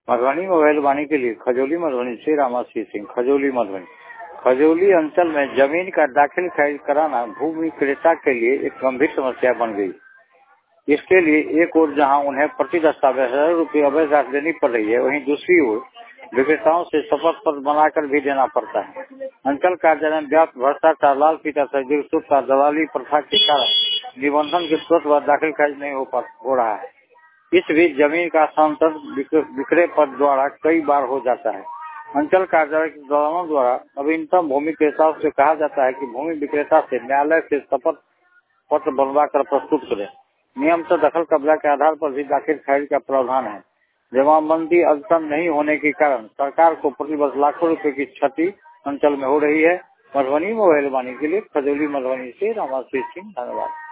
Madhubani mobile वाणी के लिए खजौली मधुबनी से रामाशीष सिंह। खजौली मधुबनी। खजौली अंचल में जमीन का दाखिल खारिज कराना भूमि विक्रेता के लिए एक गंभीर समस्या बन गई। इसके लिए एक ओर जहां उन्हें प्रति दस्तावेज ₹1000 अवैध राशि देनी पड़ रही है, वहीं दूसरी ओर विक्रेताओं से शपथ पत्र बनाकर भी देना पड़ता है। अंचल कार्यालय में व्याप्त भ्रष्टाचार, लाल फीता दलाली प्रथा के कारण निबंधन के तुरंत बाद दाखिल खारिज नहीं हो रहा है। इस बीच जमीन का हस्तांतरण विक्रय पद द्वारा कई बार हो जाता है। अंचल कार्यालय के दलालों द्वारा नवीनतम भूमि विक्रेताओं से कहा जाता है कि भूमि विक्रेता से न्यायालय से शपथ पत्र बनवा कर प्रस्तुत करें। नियम से दखल कब्जा के आधार पर भी दाखिल खारिज का प्रावधान है। जमाबंदी अद्यतन नहीं होने के कारण सरकार को प्रतिवर्ष लाखों रुपए की क्षति अंचल में हो रही है। मधुबनी मोबाइल वाणी के लिए खजौली मधुबनी से रामाशीष सिंह। धन्यवाद।